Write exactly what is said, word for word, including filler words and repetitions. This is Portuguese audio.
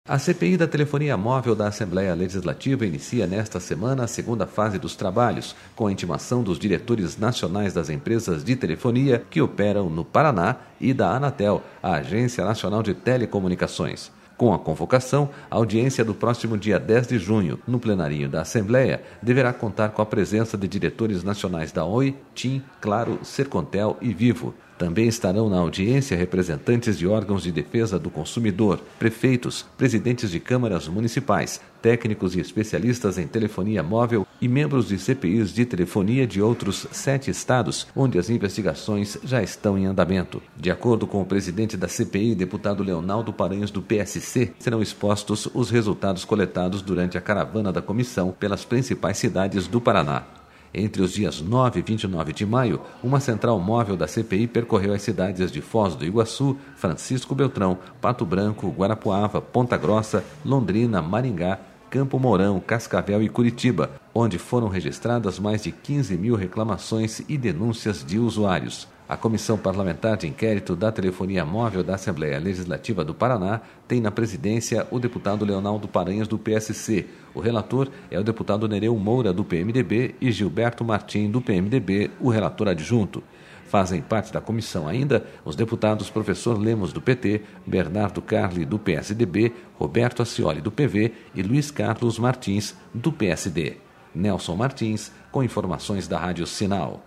A C P I da Telefonia Móvel da Assembleia Legislativa inicia nesta semana a segunda fase dos trabalhos, com a intimação dos diretores nacionais das empresas de telefonia que operam no Paraná e da Anatel, a Agência Nacional de Telecomunicações. Com a convocação, a audiência do próximo dia dez de junho, no plenarinho da Assembleia, deverá contar com a presença de diretores nacionais da Oi, TIM, Claro, Sercontel e Vivo. Também estarão na audiência representantes de órgãos de defesa do consumidor, prefeitos, presidentes de câmaras municipais, técnicos e especialistas em telefonia móvel e membros de C P Is de telefonia de outros sete estados, onde as investigações já estão em andamento. De acordo com o presidente da C P I, deputado Leonaldo Paranhos, do P S C, serão expostos os resultados coletados durante a caravana da comissão pelas principais cidades do Paraná. Entre os dias nove e vinte e nove de maio, uma central móvel da C P I percorreu as cidades de Foz do Iguaçu, Francisco Beltrão, Pato Branco, Guarapuava, Ponta Grossa, Londrina, Maringá, Campo Mourão, Cascavel e Curitiba, onde foram registradas mais de quinze mil reclamações e denúncias de usuários. A Comissão Parlamentar de Inquérito da Telefonia Móvel da Assembleia Legislativa do Paraná tem na presidência o deputado Leonaldo Paranhos, do P S C. O relator é o deputado Nereu Moura, do P M D B, e Gilberto Martim, do P M D B, o relator adjunto. Fazem parte da comissão ainda os deputados Professor Lemos, do P T, Bernardo Carli, do P S D B, Roberto Ascioli, do P V e Luiz Carlos Martins, do P S D. Nelson Martins, com informações da Rádio Sinal.